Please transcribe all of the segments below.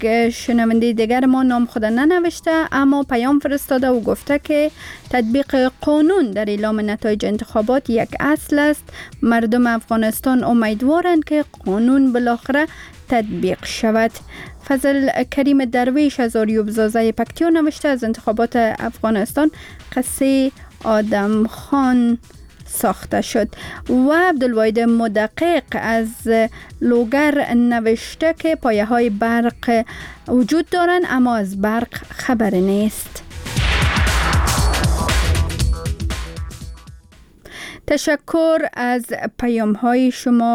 شنونده دیگر ما نام خود ننوشته اما پیام فرستاده و گفته که تطبیق قانون در اعلام نتایج انتخابات یک اصل است. مردم افغانستان امیدوارند که قانون بالاخره تطبیق شود. فضل کریم درویش از آریوب زازه پکتیا نوشته از انتخابات افغانستان قصه آدم خان ساخته شد. و عبدالواحد مدقق از لوگر نوشته که پایه های برق وجود دارند اما از برق خبر نیست. تشکر از پیام های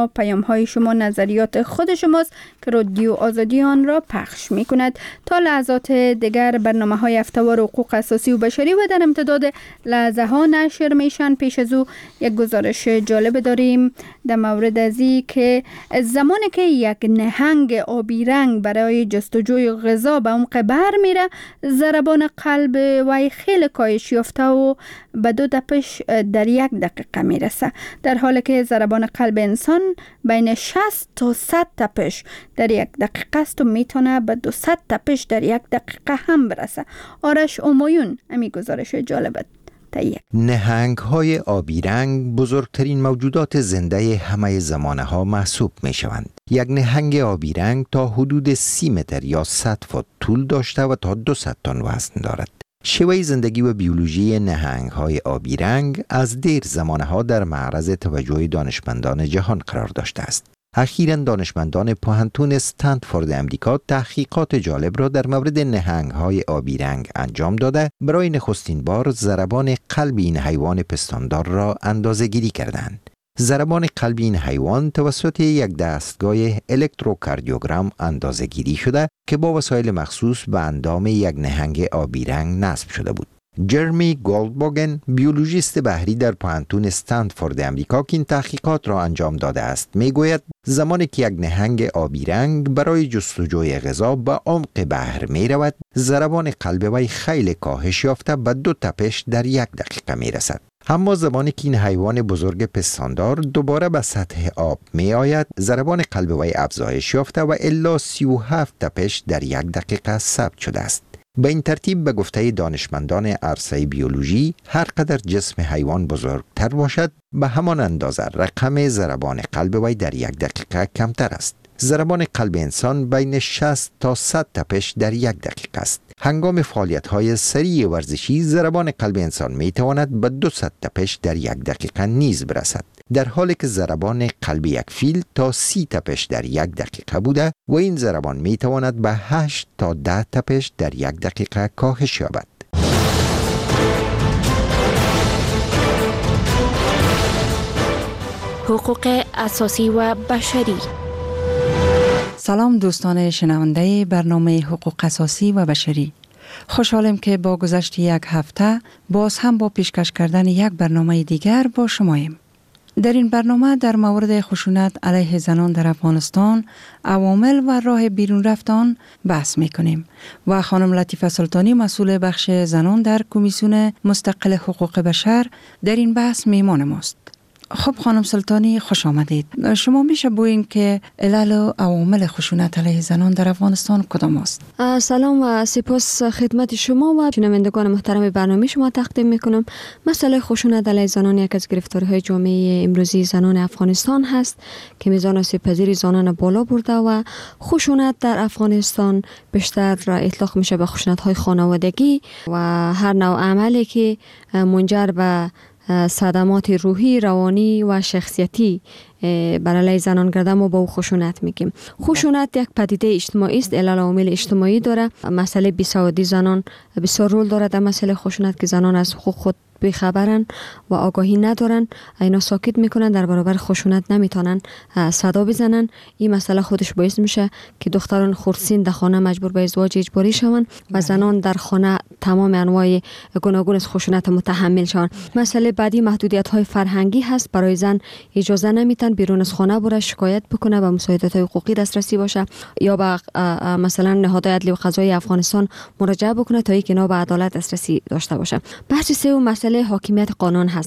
شما نظریات خود شماست که رادیو آزادی آن را پخش می کند. تا لحظات دیگر برنامه های هفته‌وار حقوق اساسی و بشری و در امتداد لحظه ها نشر میشن. پیش از او یک گزارش جالب داریم در مورد ازی که زمانی که یک نهنگ آبی رنگ برای جستجوی غذا به عمق بحر میره، ضربان قلب وی خیلی کاهش یافته و به 2 تپش در 1 دقیقه میرسه، در حالی که ضربان قلب انسان بین 60 تا 100 تپش در 1 دقیقه است و میتونه به 200 تپش در 1 دقیقه هم برسه. آرش اومایون امی گزارش جالبت تهیه. نهنگ‌های آبی رنگ بزرگترین موجودات زنده همه زمانه ها محسوب می شوند. یک نهنگ آبی رنگ تا حدود 30 متر یا 100 فوت طول داشته و تا 200 تن وزن دارد. شیوه زندگی و بیولوژی نهنگ‌های آبی رنگ از دیر زمانه‌ها در معرض توجه دانشمندان جهان قرار داشته است. اخیراً دانشمندان پوهنتون استنفورد امریکا تحقیقات جالب را در مورد نهنگ‌های آبی رنگ انجام داده برای نخستین بار ضربان قلب این حیوان پستاندار را اندازه‌گیری کردند. ضربان قلب این حیوان توسط یک دستگاه الکتروکاردیوگرام اندازه‌گیری شده که با وسایل مخصوص به اندام یک نهنگ آبی رنگ نصب شده بود. جرمی گولدبوگن، بیولوژیست بحری در پوهنتون استنفورد امریکا که این تحقیقات را انجام داده است، میگوید زمانی که یک نهنگ آبی رنگ برای جستجوی غذا به عمق بحر می رود، ضربان قلب وی خیلی کاهش یافته به 2 تپش در 1 دقیقه می رسد. اما زمانی که این حیوان بزرگ پستاندار دوباره به سطح آب می آید، ضربان قلب وی افزایش یافته و الا 37 تپش در 1 دقیقه ثبت شده است. به این ترتیب به گفته دانشمندان عرصه بیولوژی، هر قدر جسم حیوان بزرگتر باشد، به همان اندازه رقم ضربان قلب وی در 1 دقیقه کمتر است. ضربان قلب انسان بین 60 تا 100 تپش در 1 دقیقه است. هنگام فعالیت‌های سریع ورزشی، ضربان قلب انسان می‌تواند به 200 تپش در 1 دقیقه نیز برسد، در حالی که ضربان قلب یک فیل تا 30 تپش در 1 دقیقه بوده و این ضربان می‌تواند به 8 تا 10 تپش در 1 دقیقه کاهش یابد. حقوق اساسی و بشری. سلام دوستان شنونده برنامه حقوق اساسی و بشری. خوشحالم که با گذشت 1 هفته باز هم با پیشکش کردن یک برنامه دیگر با شماییم. در این برنامه در مورد خشونت علیه زنان در افغانستان، عوامل و راه بیرون رفتن بحث میکنیم و خانم لطیفه سلطانی، مسئول بخش زنان در کمیسیون مستقل حقوق بشر، در این بحث میهمان ماست. خب خانم سلطانی، خوش آمدید. شما میشه بگوین که علل و عوامل خشونت علیه زنان در افغانستان کدام است؟ سلام و سپاس خدمت شما و شنوندگان محترم برنامه شما تقدیم میکنم. مسئله خشونت علیه زنان یک از گرفتاری‌های جامعه امروزی زنان افغانستان هست که میزان آسیب‌پذیری زنان بالا برده و خشونت در افغانستان بیشتر اطلاق میشه به خشونت‌های خانوادگی و هر نوع عملی که منجر به صدمات روحی، روانی و شخصیتی بر علیه زنان گرده ما با او خشونت میگیم. خشونت یک پدیده اجتماعی است، علل عوامل اجتماعی داره. مسئله بیسوادی زنان بسیار رول داره در مسئله خشونت که زنان از حقوق خود بی‌خبرن و آگاهی ندارن، اینا ساکت میکنن، در برابر خشونت نمیتونن صدا بزنن. این مسئله خودش باعث میشه که دختران خردسین در خانه مجبور به ازدواج اجباری شون و زنان در خانه تمام انواع گوناگون از خشونت متحمل شون. مسئله بعدی محدودیت های فرهنگی هست. برای زن اجازه نمیتن بیرون از خانه بره شکایت بکنه و مساعدت حقوقی دسترسی باشه یا به مثلا نهادهای عدلی و قضایی افغانستان مراجعه بکنه تا اینکه اینا به عدالت دسترسی داشته باشه. بحث سوم مسئله حاکمیت قانون هست.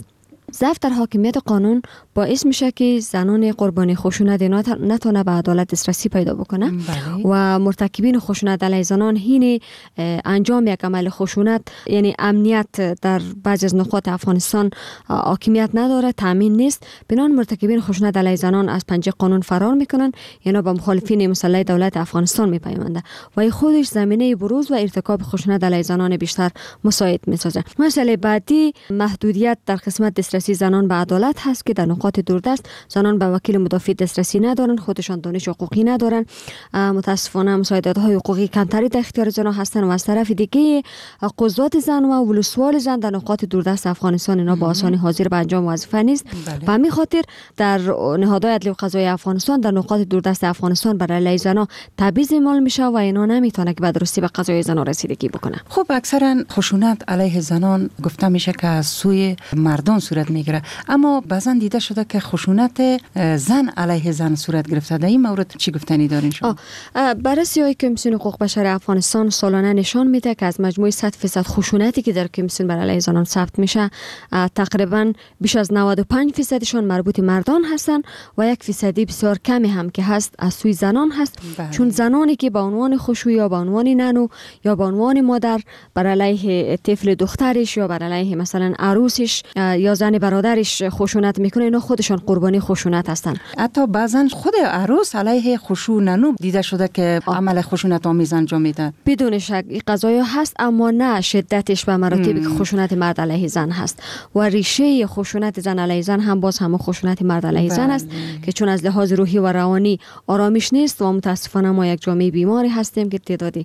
ضعف در حاکمیت قانون باعث میشه که زنان قربانی خشونت نتونه به عدالت دسترسی پیدا بکنه و مرتکبین خشونت علیه زنان هین انجام یک عمل خشونت، یعنی امنیت در بعضی از نقاط افغانستان حاکمیت نداره، تامین نیست، بنان مرتکبین خشونت علیه زنان از پنجه قانون فرار میکنن، یعنی با مخالفین مسلح دولت افغانستان میپیونده و این خودش زمینه بروز و ارتکاب خشونت علیه زنان بیشتر مساعد میسازه. مسئله بعدی محدودیت در قسمت دسترسی زنان به عدالت هست که در نقاط دوردست زنان به وکیل مدافع دسترسی ندارن، خودشان دانش حقوقی ندارن، متاسفانه مساعدت‌های حقوقی کمتری در اختیار زنان هستن و از طرف دیگه قضات زن و ولسوال زن در نقاط دوردست افغانستان اینا با آسانی حاضر به انجام وظیفه نیست. به همین خاطر در نهادهای عدلی و قضایی افغانستان در نقاط دوردست افغانستان برای علیه زنان تبعیض اعمال میشه و اینا نمیتونه که به درستی به قضای زنان رسیدگی بکنه. خب اکثرا خشونت علیه زنان گفته میشه که از سوی مردان صورت میگیره، اما بعضا دیده شده که خشونت زن علیه زن صورت گرفته. در این مورد چی گفتنی دارین شما؟ بررسی‌های کمیسیون حقوق بشر افغانستان سالانه نشان میده که از مجموع 100% خشونتی که در کمیسیون بر علیه زنان ثبت میشه تقریبا بیش از 95% مربوط مردان هستن و 1% بسیار کمی هم که هست از سوی زنان هست. چون زنانی که به عنوان خوشو یا به عنوان ننو یا به عنوان مادر بر علیه طفل دخترش یا بر علیه مثلا عروسش یا زن برادرش خشونت میکنه، اینا خودشان قربانی خشونت هستن. حتی بعضا خود عروس علیه خوشو ننو دیده شده که عمل خشونت آمیز انجام میده. بدون شک این قضایا هست، اما نه شدتش به مراتبی که خشونت مرد علیه زن هست و ریشه خشونت زن علیه زن هم باز هم خشونت مرد علیه زن است که چون از لحاظ روحی و روانی آرامش نیست و متاسفانه ما یک جامعه بیماری هستیم که تعدادی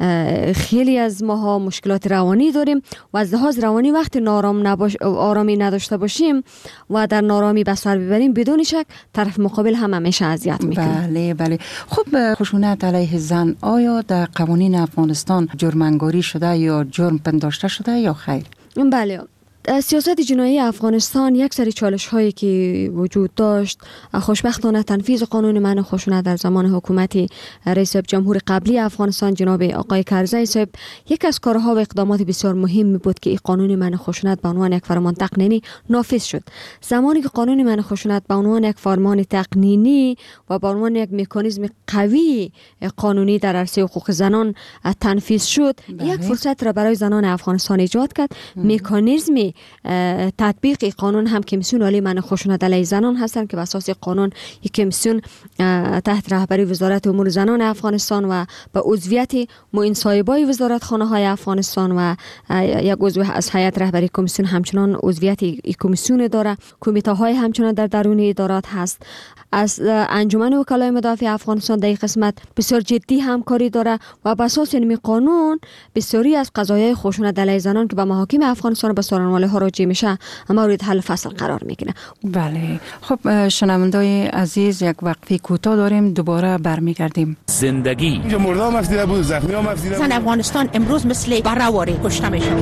خیلی از ماها مشکلات روانی داریم و از لحاظ روانی وقتی آرامی نداشته باشیم و در نارامی به سر ببریم بدون شک طرف مقابل هم همیشه اذیت میکنه. بله. خب خشونت علیه زن آیا در قوانین افغانستان جرم‌انگاری شده یا جرم پنداشته شده یا خیر؟ بله. سیاست جنایی افغانستان یک سری چالش هایی که وجود داشت، خوشبختانه تنفیذ قانون منع خشونت در زمان حکومت رئیس جمهور قبلی افغانستان جناب آقای کرزی صاحب یک از کارها و اقدامات بسیار مهمی بود که این قانون منع خشونت به عنوان یک فرمان تقنینی نافذ شد. زمانی که قانون منع خشونت به عنوان یک فرمان تقنینی و به عنوان یک مکانیزم قوی قانونی در عرصه حقوق زنان تنفیذ شد، یک فرصت را برای زنان افغانستان ایجاد کرد. مکانیزمی تطبیق قانون هم کمیسیون عالی منع خشونت علیه زنان هستند که بر اساس قانون یک کمیسیون تحت رهبری وزارت امور زنان افغانستان و به عضویت معین صاحبای وزارتخانه های افغانستان و یک عضو از هیئت رهبری کمیسیون همچنان عضویت کمیسیون داره. کمیته های همچنان در درون ادارات هست. از انجمن وکلای مدافع افغانستان در این قسمت بسیار جدی همکاری داره و بر اساس این قانون بسیاری از قضایای خشونت علیه زنان که به محاکم افغانستان به سارنوال ها راجع میشه مورد حل فصل قرار میگیره. بله. خب شنوندای عزیز یک وقفه کوتاه داریم، دوباره برمیگردیم. زندگی اینجا مردم افزیده بود، زخمی هم افزیده بود. زن افغانستان امروز مثل برهواری کشته میشه.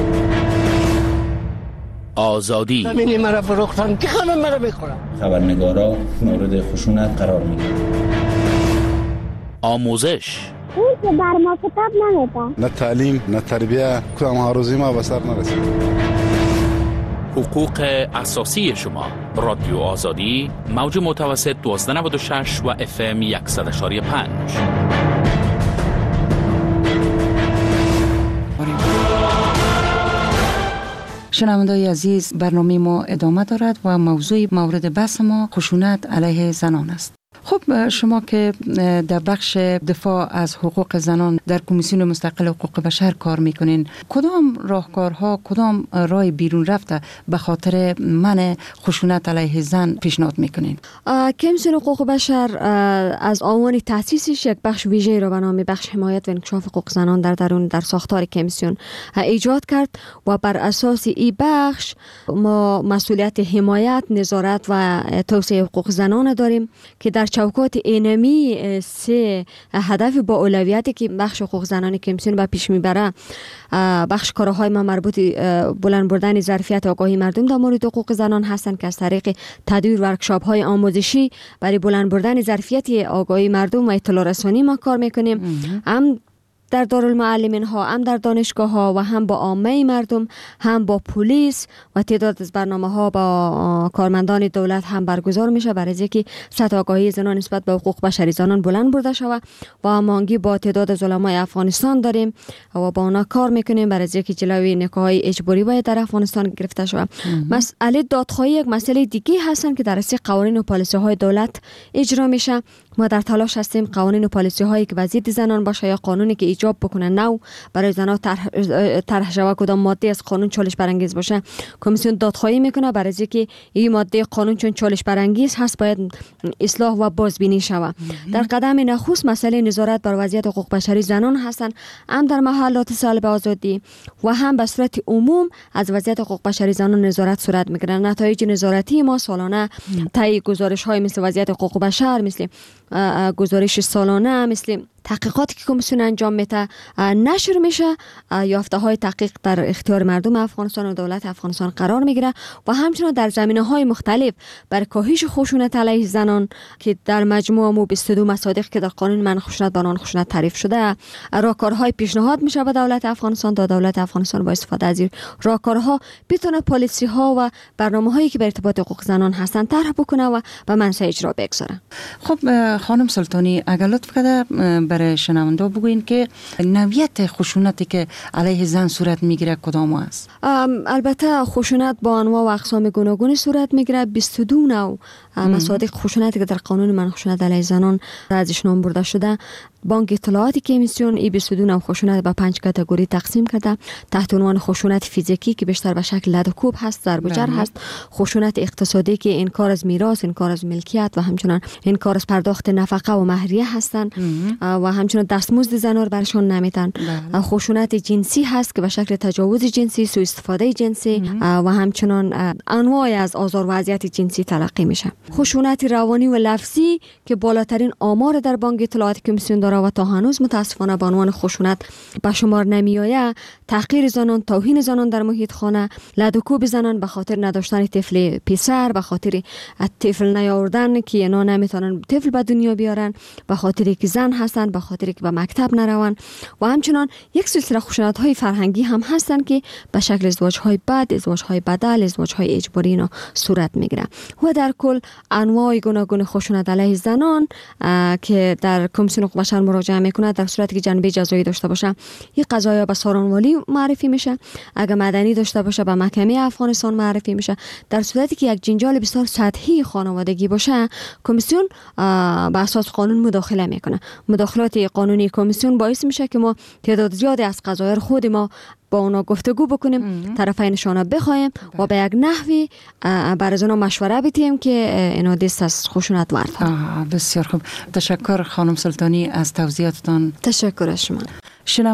آزادی زمینی مرا فروختن که خانم مرا بخورم. خبرنگارا مورد خشونت قرار میگیرن. آموزش اون که بر ما کتاب نمیده. نه تعلیم نه تربیه، کدام هاروزی ما به سر نرسید. حقوق اساسی شما. رادیو آزادی موج متوسط 1296 و FM 100.5. شنوندای عزیز، برنامه ما ادامه دارد و موضوع مورد بحث ما خشونت علیه زنان است. خب شما که در بخش دفاع از حقوق زنان در کمیسیون مستقل حقوق بشر کار میکنین، کدام راهکارها، کدام راه بیرون رفته به خاطر منع خشونت علیه زن پیشنهاد میکنین؟ کمیسیون حقوق بشر از آوان تأسیسش یک بخش ویژه را به نام بخش حمایت و انکشاف حقوق زنان در ساختار کمیسیون ایجاد کرد و بر اساس این بخش ما مسئولیت حمایت، نظارت و توسعه حقوق زنان داریم که در چوکات اینمی سه هدف با اولویتی که بخش حقوق زنان کمیسیون به پیش میبره، بخش کارهای ما مربوط بلند بردن ظرفیت آگاهی مردم در مورد حقوق زنان هستند که از طریق تدویر ورکشاپ های آموزشی برای بلند بردن ظرفیت آگاهی مردم و اطلاع رسانی ما کار میکنیم. هم در دارالمعلمین ها، هم در دانشگاه ها و هم با عامه مردم، هم با پلیس و تعداد از برنامه ها با کارمندان دولت هم برگزار میشه برای اینکه سطح آگاهی زنان نسبت به حقوق بشری زنان بلند برده شود. و هماهنگی با تعداد از علمای افغانستان داریم و با اونا کار میکنیم برای اینکه جلوی نکاح‌های اجباری باید در افغانستان گرفته شود. مسئله دادخواهی یک مسئله دیگه هستن که در اصل قوانین و پالیسی های دولت اجرا میشه. ما در تلاش هستیم قوانین و پالیسی هایی که وضعیت زنان باشه یا قانونی که ایجاب بکنه نو برای زنان طرح شود، کدام ماده از قانون چالش برانگیز باشه کمیسیون دادخواهی میکنه برای اینکه این ماده قانون چون چالش برانگیز هست باید اصلاح و بازبینی شود. در قدم نخست مسئله نظارت بر وضعیت حقوق بشری زنان هستند، هم در محلات سالب آزادی و هم به صورت عموم از وضعیت حقوق بشری زنان نظارت صورت میگیره. نتایج نظارتی ما سالانه طی گزارش های مثل وضعیت حقوق بشر، مثل گزارش سالانه، مثل تحقیقاتی که کمیسیون انجام میده نشر میشه. یافته های تحقیق در اختیار مردم افغانستان و دولت افغانستان قرار میگیره و همچنین در زمینه های مختلف برای کاهش خشونت علیه زنان که در مجموع مو 22 مصادیق که در قانون منع خشونت به عنوان خشونت تعریف شده راهکارهای پیشنهاد میشه به دولت افغانستان تا دولت افغانستان با استفاده از این راهکارها بتونه پالیسی ها و برنامه هایی که به ارتباط حقوق زنان هستن طرح بکنه و به منصه اجرا بگذاره. خب خانم سلطانی، اگر لطف کنید برای شنونده بگوین که نوعیت خشونتی که علیه زن صورت میگیره کدام است؟ البته خشونت با انواع و اقسام گوناگونی صورت میگیره. 22 نوع مصادیق خشونتی که در قانون منع خشونت علیه زنان ازش نام برده شده. بانک اطلاعات کمیسیون ای 22 نوع خشونت به 5 کاتگوری تقسیم کرده تحت عنوان خشونت فیزیکی که بیشتر به شکل لد و کوب هست، ضرب و جرح هست، خشونت اقتصادی که انکار از میراث، انکار از ملکیت و همچنین انکار از پرداخت نفقه و مهریه هستند و همچنین دستمزد زنان برشان نمیدن. خشونت جنسی هست که به شکل تجاوز جنسی، سوء استفاده جنسی و همچنین انواع از آزار و اذیت جنسی تلقی میشه. خشونت روانی و لفظی که بالاترین آمار در بانک اطلاعات کمیسیون داره و تا هنوز متاسفانه به عنوان خشونت به شمار نمیآید. تحقیر زنان، توهین زنان در محیط خانه، لدوکوب زنان به خاطر نداشتن طفل پسر، به خاطر طفل نیاوردن که اینا نمیتونن طفل به دنیا بیارن، به خاطر که زن هستن، به خاطر که به مکتب نرون و همچنان یک سلسله خشونت های فرهنگی هم هستن که به شکل ازدواج های بد، ازدواج های بدل، ازدواج های اجباری اینا صورت میگیره. و در کل انواع گوناگون خشونت علیه زنان که در کمیسیون حقوق بشر مراجعه میکنه در صورتی که جنبه جزایی داشته باشه این قضایا به سارانوالی معرفی میشه، اگر مدنی داشته باشه به محکمه افغانستان معرفی میشه. در صورتی که یک جنجال بسیار سطحی خانوادگی باشه کمیسیون به اساس قانون مداخله میکنه. مداخلات قانونی کمیسیون باعث میشه که ما تعداد زیادی از قضایا خود ما با اونا گفتگو بکنیم، طرفینشان بخوایم و به یک نحوی برای اونا مشوره بدیم که اینا دست از خشونت ورد. بسیار خوب، تشکر خانم سلطانی از توضیحاتتان. تشکر از شما.